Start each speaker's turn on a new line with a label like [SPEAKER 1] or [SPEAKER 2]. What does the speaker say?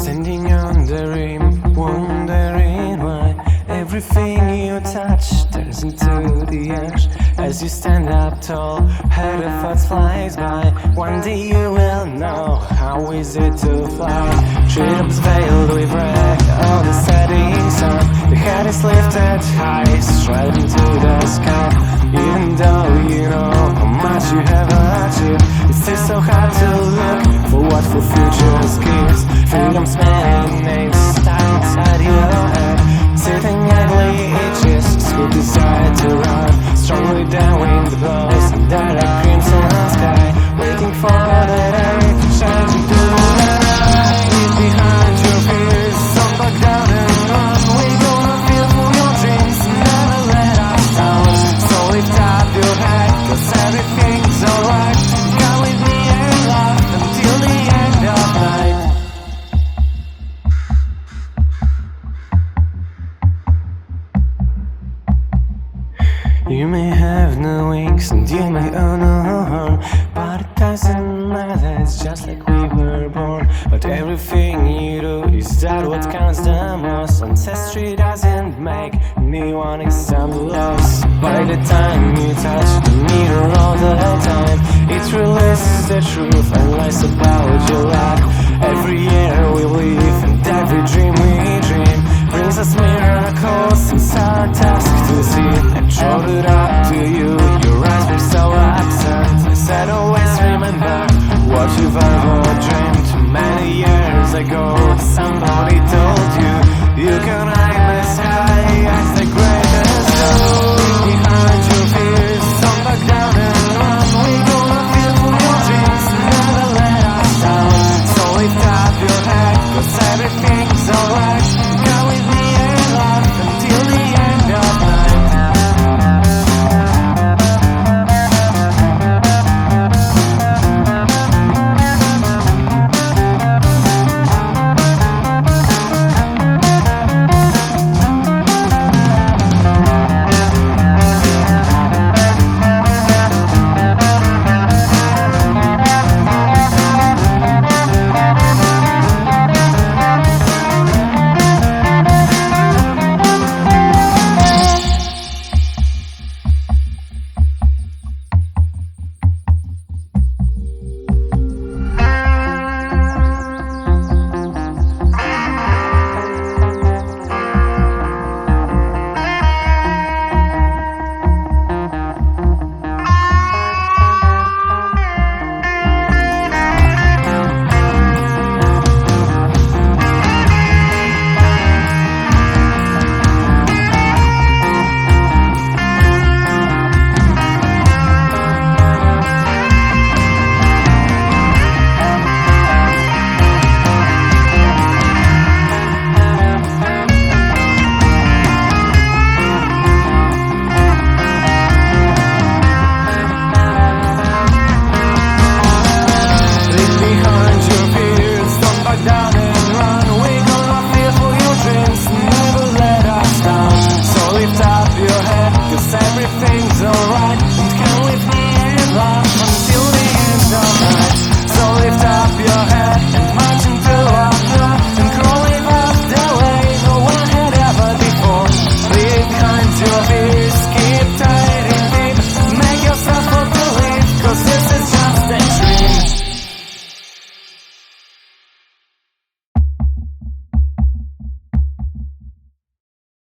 [SPEAKER 1] Standing on the rim, wondering why everything you touch turns into the ash. As you stand up tall, head of thoughts flies by. One day you will know how is it to fly. Treetops veiled with red, all the setting sun. The head is lifted high, striving to the sky. Even though you know how much you have achieved, it's still so hard to look for what for futures gives. Freedom's many names stuck inside your head, sitting ugly itches, who decide to run. Strongly down wind blows, that a crimson sky, waiting for the day to change into the night. Leave behind your fears, some back down and run. We gonna feel for your dreams, never let us down. So lift up your head, cause everything's alright. Come with me and laugh until the end of night. You may have no wings and you may own no horn, but it doesn't matter, it's just like we were born. But everything you do, is that what counts the most? Ancestry doesn't make anyone accept loss. By the time you touch the mirror all the time, it releases the truth and lies about your life. Every year we live and every dream we dream brings us miracles, it's our task to see. I showed it up to you, your eyes were so absent. I said always remember what you've ever dreamed. Many years ago somebody told you you can hide the sky as the greatest goal. Behind your fears, some back down and run. We gonna feel for your dreams, never let us down. So lift up your head.